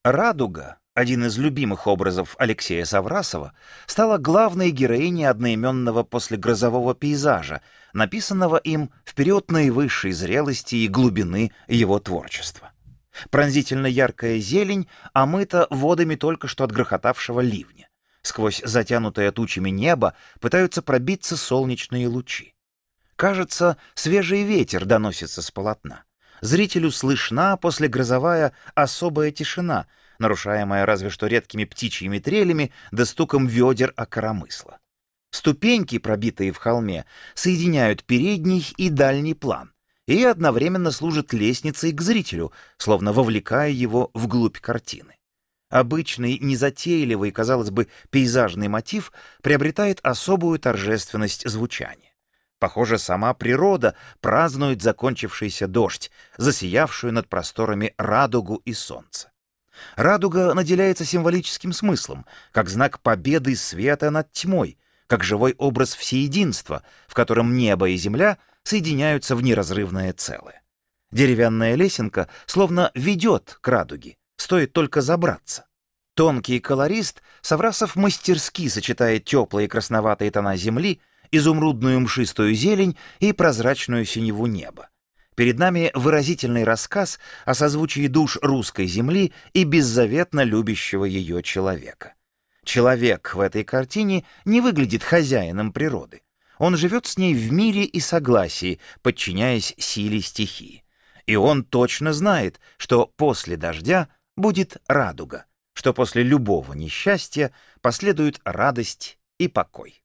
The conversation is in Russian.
Радуга, один из любимых образов Алексея Саврасова, стала главной героиней одноименного послегрозового пейзажа, написанного им в период наивысшей зрелости и глубины его творчества. Пронзительно яркая зелень омыта водами только что отгрохотавшего ливня. Сквозь затянутое тучами небо пытаются пробиться солнечные лучи. Кажется, свежий ветер доносится с полотна. Зрителю слышна послегрозовая особая тишина, нарушаемая разве что редкими птичьими трелями да стуком ведер о коромысло. Ступеньки, пробитые в холме, соединяют передний и дальний план и одновременно служат лестницей к зрителю, словно вовлекая его вглубь картины. Обычный, незатейливый, казалось бы, пейзажный мотив приобретает особую торжественность звучания. Похоже, сама природа празднует закончившийся дождь, засиявшую над просторами радугу и солнце. Радуга наделяется символическим смыслом, как знак победы света над тьмой, как живой образ всеединства, в котором небо и земля соединяются в неразрывное целое. Деревянная лесенка словно ведет к радуге, стоит только забраться. Тонкий колорист Саврасов мастерски сочетает теплые красноватые тона земли, изумрудную мшистую зелень и прозрачную синеву неба. Перед нами выразительный рассказ о созвучии душ русской земли и беззаветно любящего ее человека. Человек в этой картине не выглядит хозяином природы. Он живет с ней в мире и согласии, подчиняясь силе стихии. И он точно знает, что после дождя будет радуга, что после любого несчастья последует радость и покой.